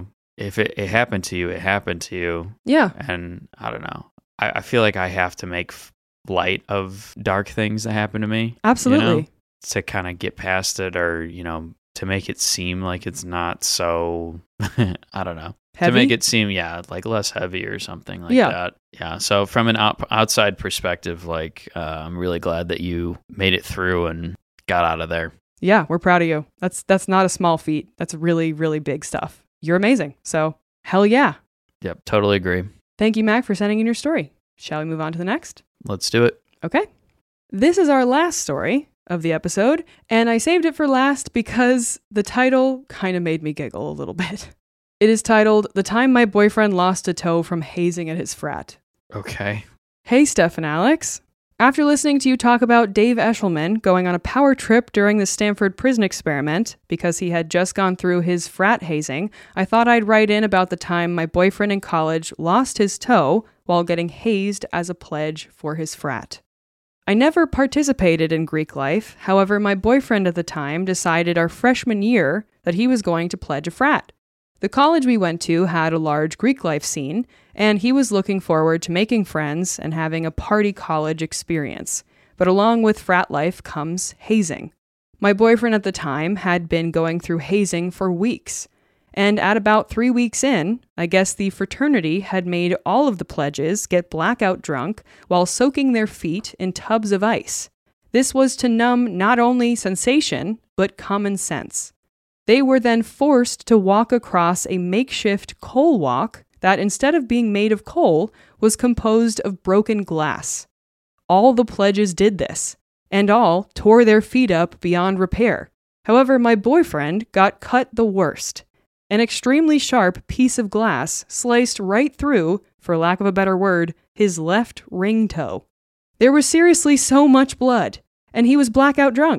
if it happened to you, it happened to you. Yeah. And I don't know. I feel like I have to make light of dark things that happen to me. Absolutely. To kind of get past it, or to make it seem like it's not so. I don't know. Heavy? To make it seem, like less heavy or something like that. Yeah. So from an outside perspective, I'm really glad that you made it through and got out of there. Yeah, we're proud of you. That's not a small feat. That's really, really big stuff. You're amazing. So hell yeah. Yep, totally agree. Thank you, Mac, for sending in your story. Shall we move on to the next? Let's do it. Okay. This is our last story of the episode, and I saved it for last because the title kind of made me giggle a little bit. It is titled, "The Time My Boyfriend Lost a Toe from Hazing at His Frat." Okay. Hey, Steph and Alex. After listening to you talk about Dave Eshelman going on a power trip during the Stanford prison experiment because he had just gone through his frat hazing, I thought I'd write in about the time my boyfriend in college lost his toe while getting hazed as a pledge for his frat. I never participated in Greek life, however, my boyfriend at the time decided our freshman year that he was going to pledge a frat. The college we went to had a large Greek life scene, and he was looking forward to making friends and having a party college experience. But along with frat life comes hazing. My boyfriend at the time had been going through hazing for weeks. And at about 3 weeks in, I guess the fraternity had made all of the pledges get blackout drunk while soaking their feet in tubs of ice. This was to numb not only sensation, but common sense. They were then forced to walk across a makeshift coal walk that, instead of being made of coal, was composed of broken glass. All the pledges did this, and all tore their feet up beyond repair. However, my boyfriend got cut the worst. An extremely sharp piece of glass sliced right through, for lack of a better word, his left ring toe. There was seriously so much blood, and he was blackout drunk.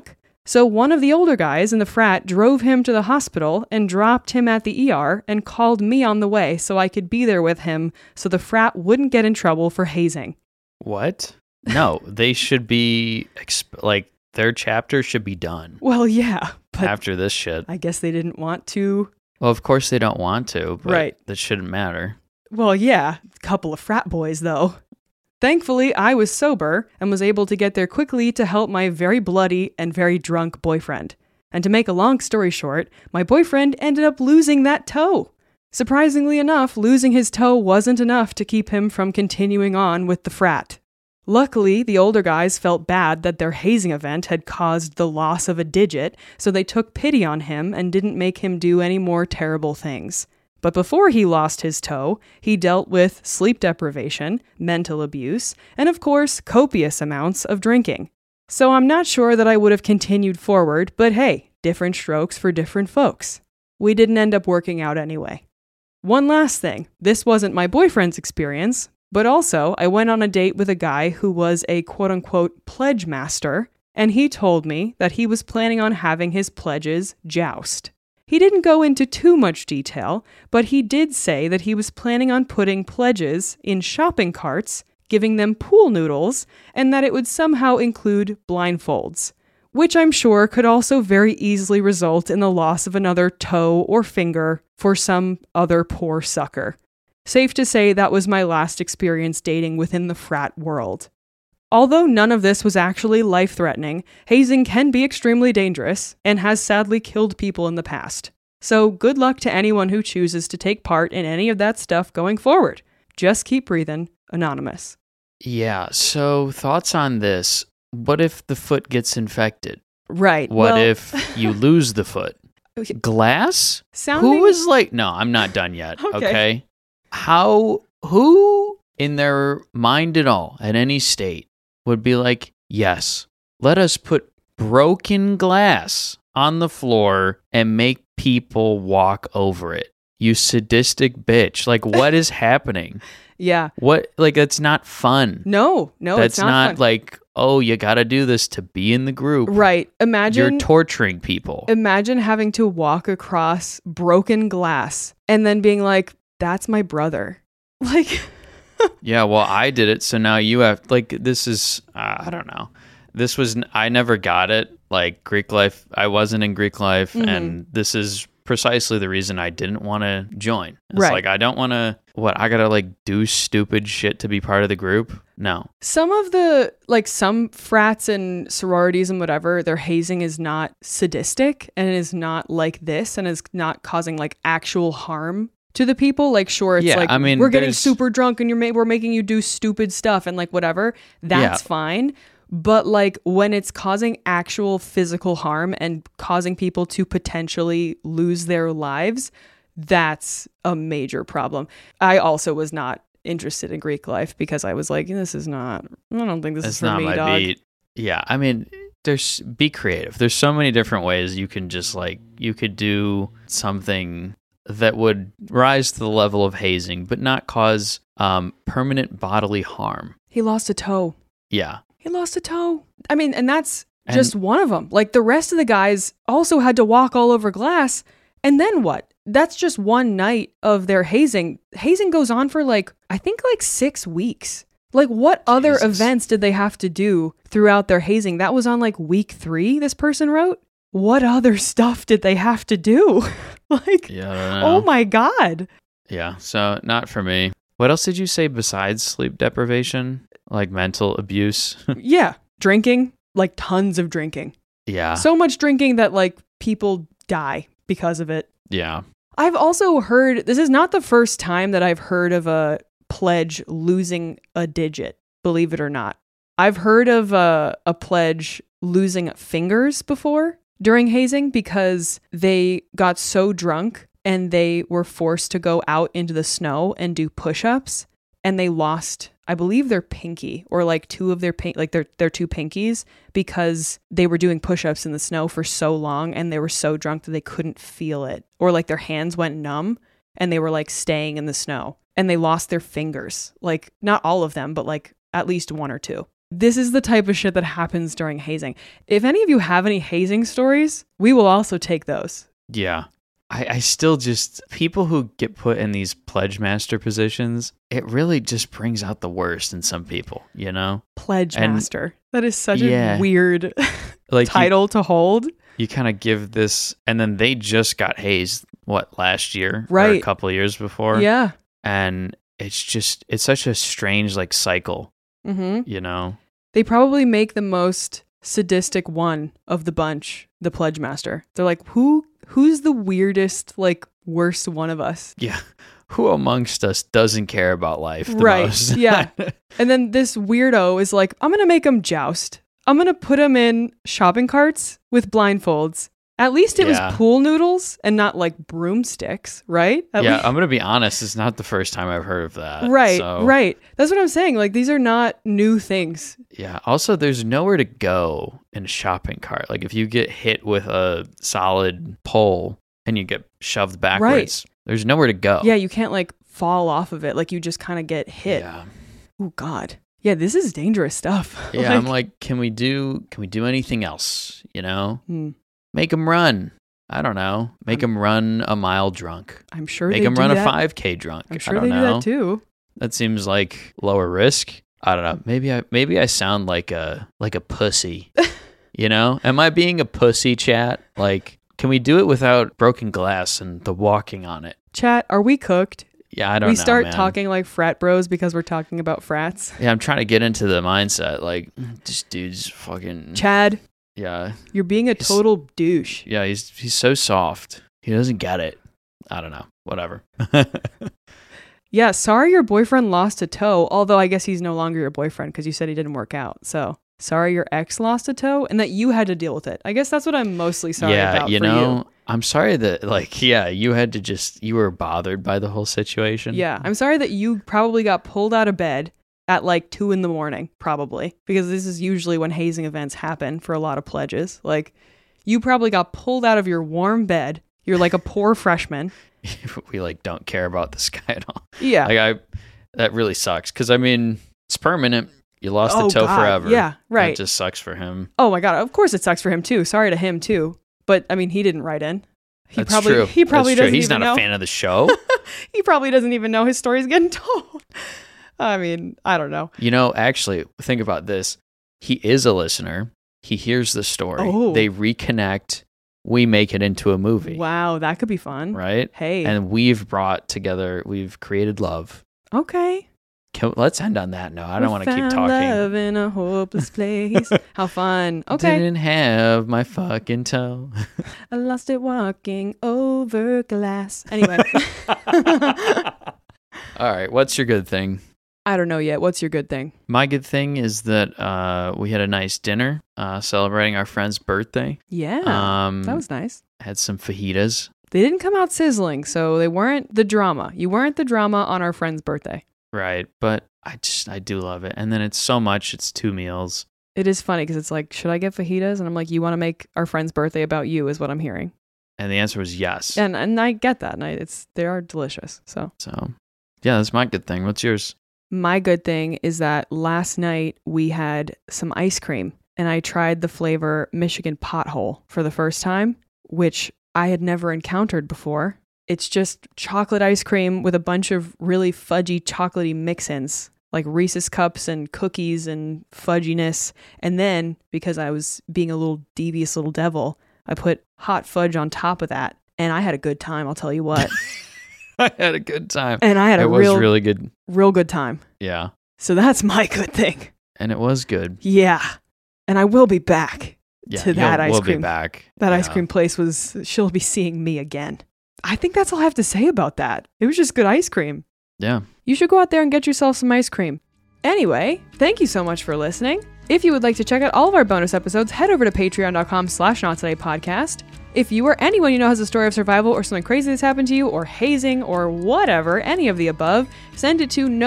So one of the older guys in the frat drove him to the hospital and dropped him at the ER and called me on the way so I could be there with him so the frat wouldn't get in trouble for hazing. What? No, they should be, their chapter should be done. Well, yeah. But after this shit. I guess they didn't want to. Well, of course they don't want to, but right. That shouldn't matter. Well, yeah. A couple of frat boys, though. Thankfully, I was sober and was able to get there quickly to help my very bloody and very drunk boyfriend. And to make a long story short, my boyfriend ended up losing that toe. Surprisingly enough, losing his toe wasn't enough to keep him from continuing on with the frat. Luckily, the older guys felt bad that their hazing event had caused the loss of a digit, so they took pity on him and didn't make him do any more terrible things. But before he lost his toe, he dealt with sleep deprivation, mental abuse, and of course, copious amounts of drinking. So I'm not sure that I would have continued forward, but hey, different strokes for different folks. We didn't end up working out anyway. One last thing, this wasn't my boyfriend's experience, but also I went on a date with a guy who was a quote-unquote pledge master, and he told me that he was planning on having his pledges joust. He didn't go into too much detail, but he did say that he was planning on putting pledges in shopping carts, giving them pool noodles, and that it would somehow include blindfolds, which I'm sure could also very easily result in the loss of another toe or finger for some other poor sucker. Safe to say that was my last experience dating within the frat world. Although none of this was actually life-threatening, hazing can be extremely dangerous and has sadly killed people in the past. So good luck to anyone who chooses to take part in any of that stuff going forward. Just keep breathing, Anonymous. Yeah, so thoughts on this. What if the foot gets infected? Right. What if you lose the foot? Glass? Who is no, I'm not done yet, okay? Who in their mind at all, at any state, would be like, yes, let us put broken glass on the floor and make people walk over it. You sadistic bitch. Like, what is happening? Yeah. What, it's not fun. No, that's it's not fun. Like, oh, you gotta do this to be in the group. Right. Imagine you're torturing people. Imagine having to walk across broken glass and then being like, that's my brother. Like... Yeah, well, I did it, so now you have, this is, I don't know. I never got it, Greek life, I wasn't in Greek life, and this is precisely the reason I didn't want to join. It's I don't want to, I gotta, do stupid shit to be part of the group? No. Some of the, some frats and sororities and whatever, their hazing is not sadistic, and it is not like this, and is not causing, actual harm to the people. Sure, it's we're getting super drunk and we're making you do stupid stuff and whatever. That's fine. But when it's causing actual physical harm and causing people to potentially lose their lives, that's a major problem. I also was not interested in Greek life because I was this is not, I don't think this is for me, not my dog. beat. Yeah, I mean, be creative. There's so many different ways you can just you could do something that would rise to the level of hazing, but not cause permanent bodily harm. He lost a toe. Yeah. He lost a toe. I mean, and that's just one of them. The rest of the guys also had to walk all over glass. And then what? That's just one night of their hazing. Hazing goes on for I think 6 weeks. What other events did they have to do throughout their hazing? That was on week 3, this person wrote. What other stuff did they have to do? Yeah, oh my God. Yeah, so not for me. What else did you say besides sleep deprivation? Mental abuse? Yeah, drinking, tons of drinking. Yeah. So much drinking that people die because of it. Yeah. I've also heard, this is not the first time that I've heard of a pledge losing a digit, believe it or not. I've heard of a pledge losing fingers before during hazing because they got so drunk and they were forced to go out into the snow and do push-ups, and they lost, I believe, their pinky or two of their their two pinkies because they were doing push-ups in the snow for so long and they were so drunk that they couldn't feel it, or their hands went numb and they were staying in the snow and they lost their fingers. Not all of them, but at least 1 or 2. This is the type of shit that happens during hazing. If any of you have any hazing stories, we will also take those. Yeah. I still just, people who get put in these pledge master positions, it really just brings out the worst in some people, you know? Pledge master. That is such a weird like title to hold. You kind of give this, and then they just got hazed, last year? Right. Or a couple of years before? Yeah. And it's such a strange, like, cycle, you know? They probably make the most sadistic one of the bunch, the pledge master. They're like, who's the weirdest, like, worst one of us? Yeah. Who amongst us doesn't care about life the right. most? Yeah. And then this weirdo is like, I'm going to make them joust. I'm going to put them in shopping carts with blindfolds. At least it was pool noodles and not like broomsticks, right? I'm going to be honest. It's not the first time I've heard of that. Right, right. That's what I'm saying. Like, these are not new things. Yeah. Also, there's nowhere to go in a shopping cart. Like, if you get hit with a solid pole and you get shoved backwards, there's nowhere to go. Yeah, you can't like fall off of it. Like, you just kind of get hit. Yeah. Oh, God. Yeah, this is dangerous stuff. Yeah, I'm like, can we do anything else, you know? Make them run. I don't know. Make them run a mile drunk. I'm sure Make them run a 5K drunk. I'm sure they do that too. That seems like lower risk. I don't know. Maybe I sound like a pussy. You know? Am I being a pussy, chat? Like, can we do it without broken glass and the walking on it? Chat, are we cooked? Yeah, I don't know. We start talking like frat bros because we're talking about frats. Yeah, I'm trying to get into the mindset. Like, this dude's fucking... Chad. Yeah. You're being a total douche. Yeah, he's so soft. He doesn't get it. I don't know. Whatever. Yeah, sorry your boyfriend lost a toe, although I guess he's no longer your boyfriend because you said he didn't work out. So, sorry your ex lost a toe and that you had to deal with it. I guess that's what I'm mostly sorry about you for know, you. I'm sorry that, like, you were bothered by the whole situation. Yeah, I'm sorry that you probably got pulled out of bed at like 2 a.m, probably, because this is usually when hazing events happen for a lot of pledges. Like, you probably got pulled out of your warm bed. You're like a poor freshman. We like don't care about this guy at all. Yeah. Like, that really sucks. Cause I mean, it's permanent. You lost the toe forever. Yeah. Right. It just sucks for him. Oh my God. Of course it sucks for him too. Sorry to him too. But I mean, he didn't write in. That's true. He probably doesn't He's even not know. a fan of the show. He probably doesn't even know his story's getting told. I mean, I don't know. You know, actually, think about this. He is a listener. He hears the story. Oh. They reconnect. We make it into a movie. Wow, that could be fun. Right? Hey. And we've created love. Okay. Let's end on that note. I don't want to keep talking. Love in a hopeless place. How fun. Okay. Didn't have my fucking toe. I lost it walking over glass. Anyway. All right. What's your good thing? I don't know yet. What's your good thing? My good thing is that we had a nice dinner celebrating our friend's birthday. Yeah. That was nice. Had some fajitas. They didn't come out sizzling, so they weren't the drama. You weren't the drama on our friend's birthday. Right. But I do love it. And then it's so much. It's 2 meals. It is funny because it's like, should I get fajitas? And I'm like, you want to make our friend's birthday about you is what I'm hearing. And the answer was yes. And I get that. And they are delicious. So yeah, that's my good thing. What's yours? My good thing is that last night we had some ice cream and I tried the flavor Michigan Pothole for the first time, which I had never encountered before. It's just chocolate ice cream with a bunch of really fudgy, chocolatey mix-ins, like Reese's Cups and cookies and fudginess. And then, because I was being a little devious little devil, I put hot fudge on top of that. And I had a good time, I'll tell you what. I had a good time. And I had it was really good. Real good time. Yeah. So that's my good thing. And it was good. Yeah. And I will be back to that ice cream. We'll be back. That ice cream place she'll be seeing me again. I think that's all I have to say about that. It was just good ice cream. Yeah. You should go out there and get yourself some ice cream. Anyway, thank you so much for listening. If you would like to check out all of our bonus episodes, head over to patreon.com/nottodaypodcast. If you or anyone you know has a story of survival or something crazy that's happened to you, or hazing, or whatever, any of the above, send it to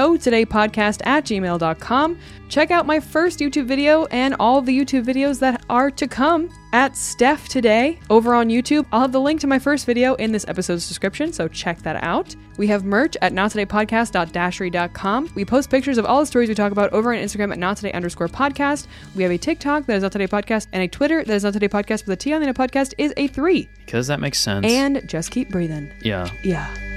notodaypodcast@gmail.com. Check out my first YouTube video and all the YouTube videos that are to come. at Steph Today over on YouTube. I'll have the link to my first video in this episode's description, so check that out. We have merch at nottodaypodcast.dashery.com. We post pictures of all the stories we talk about over on Instagram at nottoday_podcast. We have a TikTok that is Not Today Podcast and a Twitter that is Not Today Podcast, but the T on the end of podcast is a 3. Because that makes sense. And just keep breathing. Yeah. Yeah.